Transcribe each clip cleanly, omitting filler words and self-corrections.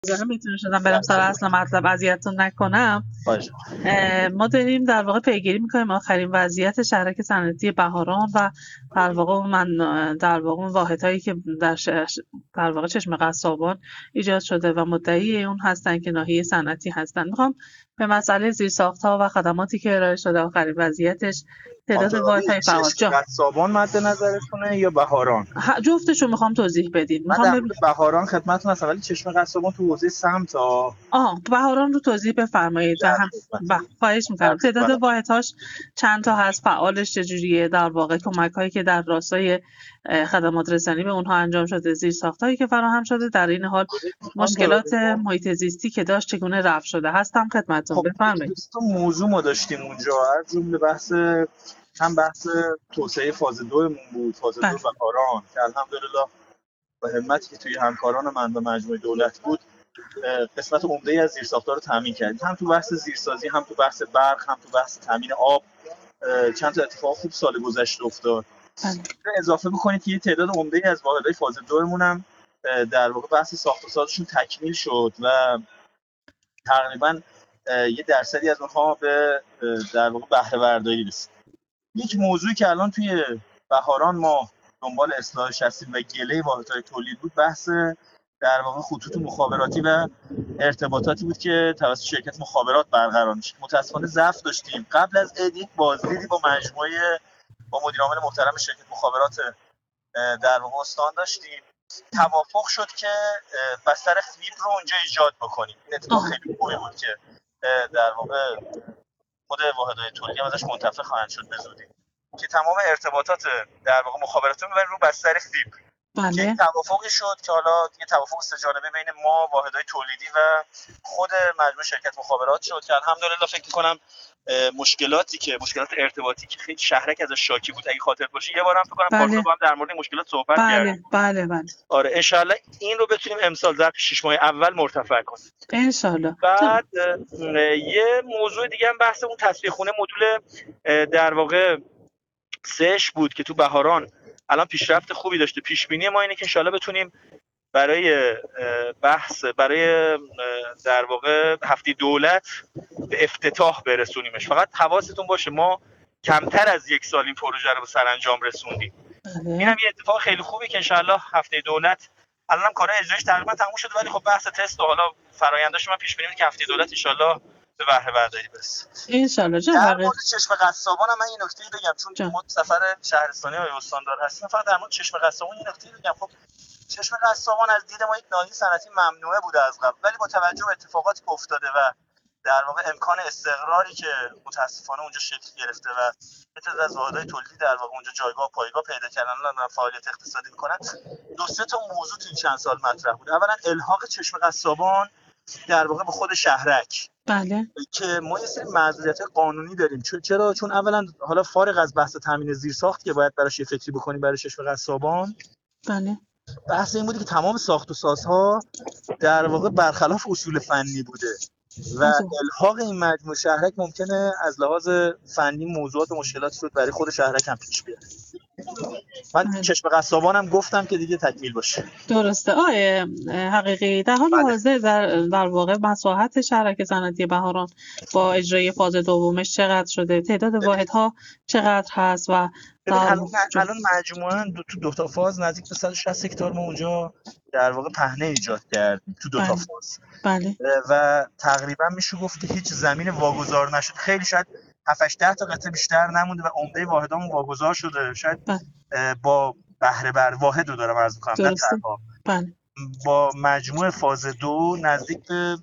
هم میتونه شدم برم سر اصل مطلب اذیتتون نکنم. باشه. ما داریم در واقع پیگیری میکنیم آخرین وضعیت شهرک صنعتی بهاران و در واقع اون واحدهایی که در واقع چشم قصابان ایجاد شده و مدعی اون هستن که ناحیه صنعتی هستن. میخوام به مسئله زیرساخت‌ها و خدماتی که ارائه شده آخرین وضعیتش، تعداد واحدهای فعال. چشم قصابان مد نظرتونه یا بهاران؟ جفتشو میخوام توضیح بدید. من در مورد بهاران خدمتتون هستم، ولی چشم قصابان تو حوزه سمت بهاران رو توضیح بفرمایید. خواهش میکنم. تعداد واحدهاش چند تا هست، فعالش چجوریه، در واقع کمک‌هایی که در راستای خدمات رسانی به اونها انجام شده، زیرساخت‌هایی که فراهم شده، در این حال مشکلات محیط زیستی که داشت چگونه رفع شده. هستم خدمتتون. بفرمایید. تو موضوع ما داشتیم اونجا، از جمله بحث توسعه فاز 2 مون بود، فاز 2 بهاران، که الحمدلله با همتی که توی همکاران من و مجموعه دولت بود قسمت عمده‌ای از زیرساخت‌ها رو تامین کردیم، هم تو بحث زیرسازی، هم تو بحث برق، هم تو بحث تامین آب. چند تا اتفاق خوب سال گذشته افتاد. اضافه بکنید که یه تعداد عمده‌ای از واحدهای فاز 2 مون هم در واقع بحث ساخت و سازشون تکمیل شد و تقریباً یه درصدی از اونها به در واقع بهره برداری رسید. یک موضوعی که الان توی بهاران ما دنبال اصلاحش هستیم و گله واحدهای تولید بود، بحث در واقع خطوط مخابراتی و ارتباطاتی بود که توسط شرکت مخابرات برقرار میشه. متاسفانه ضعف داشتیم. قبل از عید یک بازدیدی با مدیر عامل محترم شرکت مخابرات در واقع استان داشتیم. توافق شد که بستر فیبر رو اونجا ایجاد بکنیم. این اتفاق خیلی خوبی بود که در واقع خود واحدهای تولیدی هم ازش منتفع خواهند شد به زودی، که تمام ارتباطات در واقع مخابراتی رو رو بستر فیبر. که توافقی شد که حالا یه توافق سه‌جانبه بین ما، واحدهای تولیدی و خود مجموعه شرکت مخابرات شد که الحمدلله فکر می‌کنم مشکلات ارتباطی که خیلی شهرک ازش شاکی بود، اگه خاطر باشه یه بارم فکر کنم پارسال با هم در مورد مشکلات صحبت کردیم. بله. آره، ان شاءالله این رو بتونیم امسال ظرف 6 ماه اول مرتفع کنیم ان شاءالله. بعد یه موضوع دیگه هم بحث اون تصفیه خونه مدول در واقع سه‌اش بود که تو بهاران الان پیشرفت خوبی داشته. پیش بینی ما اینه که ان شاءالله بتونیم برای در واقع هفته دولت به افتتاح برسونیمش. فقط حواستون باشه ما کمتر از یک سال این پروژه رو به سرانجام رسوندیم. اینم یه اتفاق خیلی خوبی که ان شاءالله هفته دولت الانم کارهای اجرایش تقریبا تموم شده، ولی خب بحث تست و حالا فرآینداش من پیش بینی می‌کنم که هفته دولت ان شاءالله به بهره برداری برسه. ان شاءالله. در مورد چشم قصابان هم من این نکته بگم، چون ما سفر شهرستانی های استاندار هستیم، فقط در مورد چشم قصابان این نکته بگم. خب چشم قصابان از دید ما یک ناحیه صنعتی ممنوعه بوده از قبل، ولی با توجه به اتفاقاتی که افتاده و در واقع امکان استقراری که متاسفانه اونجا شکل گرفته و تعداد از واحدهای تولیدی در واقع اونجا جایگاه پایگاه پیدا کردن، الان فعالیت اقتصادی میکنن. دو سه تا موضوع تو این چند سال مطرح بود. اولا الحاق چشم قصابان در واقع به خود شهرک. بله. که ما یه سری معذوریت قانونی داریم. چون اولا حالا فارغ از بحث تامین زیرساخت که باید براش یه فکری بکنیم برای چشم قصابان، بله، بحث این بودی که تمام ساخت و سازها در واقع برخلاف اصول فنی بوده و الحاق این مجموعه شهرک ممکنه از لحاظ فنی موضوعات و مشکلاتی رو برای خود شهرک هم پیش بیاره. من چشم قصابانم گفتم که دیگه تکمیل باشه. درسته. حقیقی در حال حاضر در واقع مساحت شهرک صنعتی بهاران با اجرای فاز دومش چقدر شده؟ تعداد واحدها چقدر هست؟ و الان مجموعاً تو دو تا فاز نزدیک به 160 هکتار ما اونجا در واقع پهنه ایجاد کردیم تو دو تا فاز. بله. و تقریبا میشه گفت که هیچ زمین واگذار نشد. خیلی شاید 7 10 تا قطعه بیشتر نمونده و عمده واحدامون واگذار شده. شاید با بهره بر واحد رو دارم عرض می‌کنم، نه تنها. بله. با مجموع فاز 2 نزدیک به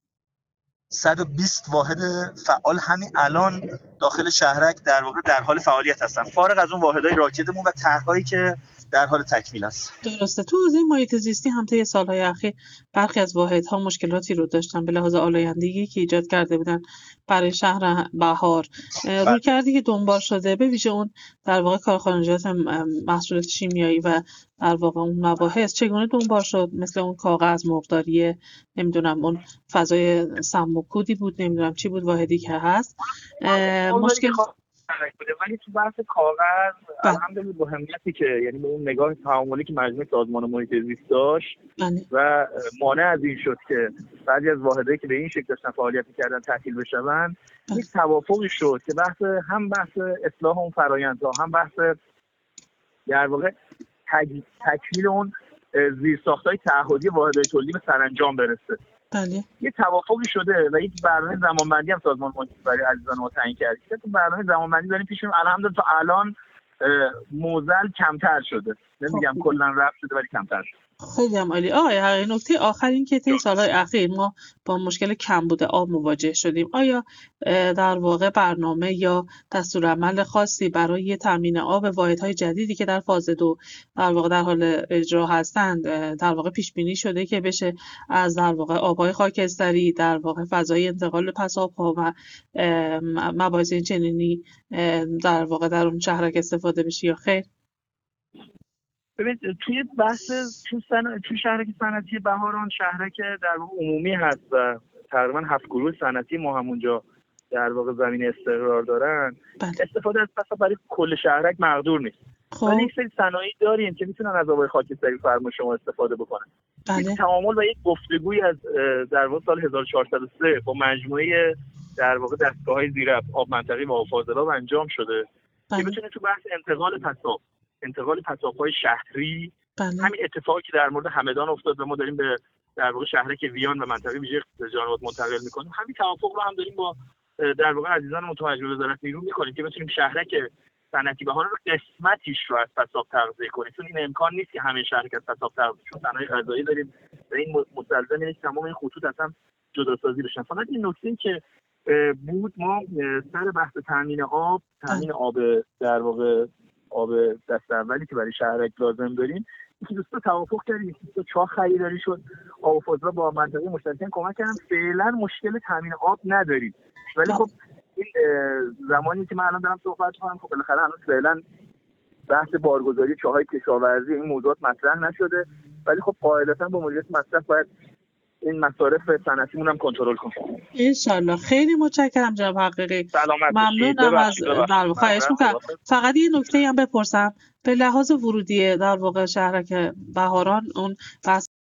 120 واحد فعال همین الان داخل شهرک در واقع در حال فعالیت هستن، فارغ از اون واحدهای راکدمون و طرح‌هایی که در حال تکمیل است. درسته. تو حوزه محیط زیستی هم طی سال‌های اخیر برخی از واحدها مشکلاتی رو داشتن به لحاظ آلایندگی که ایجاد کرده بودن برای شهر بهار. رویکردی که دنبال شده به ویژه اون در واقع کارخانجات محصولات شیمیایی و در واقع اون مباحث چگونه دنبال شد؟ مثل اون کاغذ مرغداری، نمیدونم اون فضای سم و کودی بود، نمیدونم چی بود واحدی که هست. مشکل مشترک بوده، ولی تو بحث کاغذ الحمدلله با اهمیتی که یعنی به اون نگاه تعاملی که مجموعه سازمان محیط زیست داشت و مانع از این شد که بعضی از واحدهایی که به این شکل داشتن فعالیت می‌کردن تعطیل بشون، یک توافقی شد که بحث اصلاح اون فرآیندها، هم بحث در واقع تکمیل اون زیرساخت‌های تعهدی واحدهای تولیدی به سرانجام برسه. بله. یه توافقی شده و یک برنامه زمانبندی هم سازمان محیط زیست برای عزیزان ما تعیین کرد. که تو برنامه زمانبندی داریم پیش می‌ریم. الحمدلله تا الان موزل کمتر شده. نمیگم کلاً رفع شده ولی کمتر شده. خیلی هم عالی. آقای نکته آخر این که طی سال‌های اخیر ما با مشکل کمبود آب مواجه شدیم. آیا در واقع برنامه یا دستورالعمل خاصی برای تامین آب واحدهای جدیدی که در فاز 2 در واقع در حال اجرا هستند در واقع پیش بینی شده که بشه از در واقع آب‌های خاکستری در واقع فضای انتقال پس آب‌ها و مباحث چنینی در واقع در اون شهرک استفاده بشه یا خیر؟ ببین توی بحث تو شهرک صنعتی بهاران، شهرک در واقع عمومی هست و تقریبا 7 گروه صنعتی ما همونجا در واقع زمین استقرار دارن. استفاده از پس برای کل شهرک مقدور نیست. ولی یک سری صنایع داریم که میتونن از آب‌های خاکستری فرمای شما استفاده بکنن. یک تعامل و یک گفتگوی از در واقع سال 1403 با مجموعه در واقع دستگاه‌های زیرآب، آب منطقی و آب فاضلاب انجام شده که بتونه تو بحث انتقال پساب‌های شهری همین اتفاقی که در مورد همدان افتاد و ما داریم به در واقع شهرک ویان و منطقه ویژه جانبات منتقل می‌کنیم، همین توافق رو هم داریم با در واقع عزیزان متوجه وزارت نیرو می‌کنیم که بتونیم شهرک صنعتی بهاران رو قسمتیش رو از پساب تغذیه کنیم، چون این امکان نیست که همه شهرک از پساب تغذیه، چون صنایع غذایی داریم و این مستلزم اینه که تمام این خطوط اصلا جداسازی بشن. فقط این نکته که بود ما سر بحث تامین آب در واقع آب دست اولی که برای شهرک لازم داریم، یکی دوستا توافق کردیم، یکی دوستا چاه خریداری شد، آب فاضلاب با منطقه مشترکین کمک کردن، فعلا مشکل تامین آب نداریم. ولی خب این زمانی که من الان دارم صحبت می‌کنم خب بالاخره الان فعلا بحث بارگذاری چاهای کشاورزی این موضوعات مطرح نشده، ولی خب قاعدتاً با مدیریت مصرف باید این مصارف صنعتیمون هم کنترل کنیم. انشالله. خیلی متشکرم جناب حقیقی. ممنونم از در واقع خواهش می‌کنم. فقط یه نکته هم بپرسم، به لحاظ ورودی در واقع شهرک بهاران اون